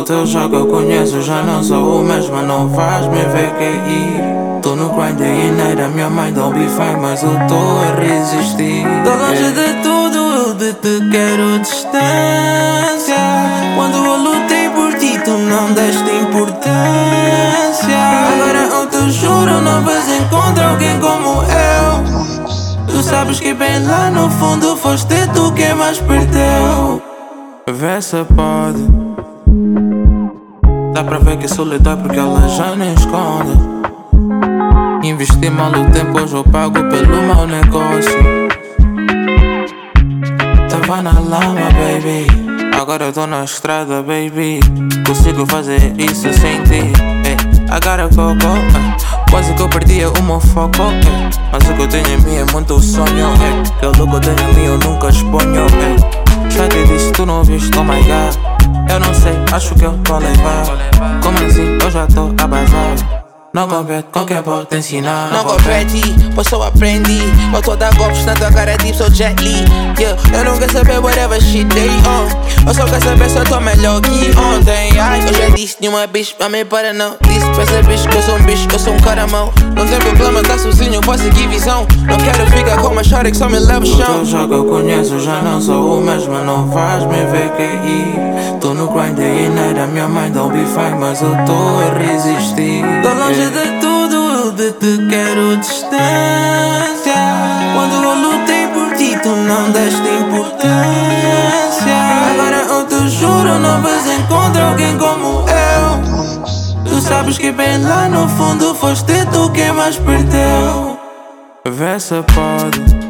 teu jogo eu conheço, já não sou o mesmo, não vais me ver cair. Tô no grind day and night, a minha mind don't be fine, mas eu tô a resistir. Tô longe de tudo, eu de te quero distância. Quando eu lutei por ti, tu não deste importância. Agora eu te juro, não vais encontrar alguém como eu. Tu sabes que bem lá no fundo foste tu quem mais perdeu. Vê se pode. Dá pra ver que solidão porque ela já nem esconde. Investi mal o tempo, hoje eu pago pelo mau negócio. Tava na lama, baby, agora eu tô na estrada, baby. Consigo fazer isso sem ti, I gotta go, Quase que eu perdi o meu foco, mas o que eu tenho em mim é muito sonho, Que o louco tenho em mim eu nunca exponho, Já te disse, tu não viste, oh my god. Eu não sei, acho que eu vou levar. Como assim, eu já tô a bazar. Não compete com quem pode te ensinar. Não compete, pois só aprendi. Eu tô a dar golpes na tua cara, tipo sou Jet Li. Eu não quero saber whatever shit they on. Eu só quero saber se eu tô melhor que ontem. Ai, eu já disse nenhuma bicho, pra mim para não. Disse pra essa bicho que eu sou um bicho, eu sou um caramão. Não tem problema, tá sozinho, posso seguir visão. Não quero ficar com uma chora que só me leva o chão. O teu jogo eu conheço, já não sou o mesmo, não vais me ver cair. Tô no grind day and night, a minha mind don't be fine, mas eu tô a resistir. Tô longe de tudo, eu de te quero distância. Quando eu lutei por ti, tu não deste importância. Agora eu te juro, não vais encontrar alguém como eu. Tu sabes que bem lá no fundo foste tu quem mais perdeu. Vê se pode.